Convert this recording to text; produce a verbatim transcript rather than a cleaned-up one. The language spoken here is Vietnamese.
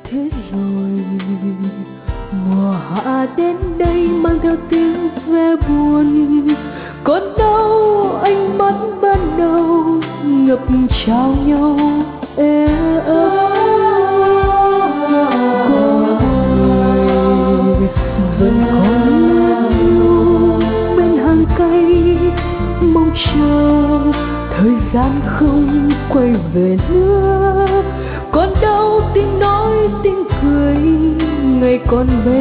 Thế rồi mùa hạ đến đây mang theo tiếng ve buồn, còn đâu ánh mắt ban đầu ngập trao nhau ê ơ. Vẫn còn yêu bên hàng cây mong chờ thời gian không quay về nữa, còn đâu tiếng nói tiếng cười ngày còn bé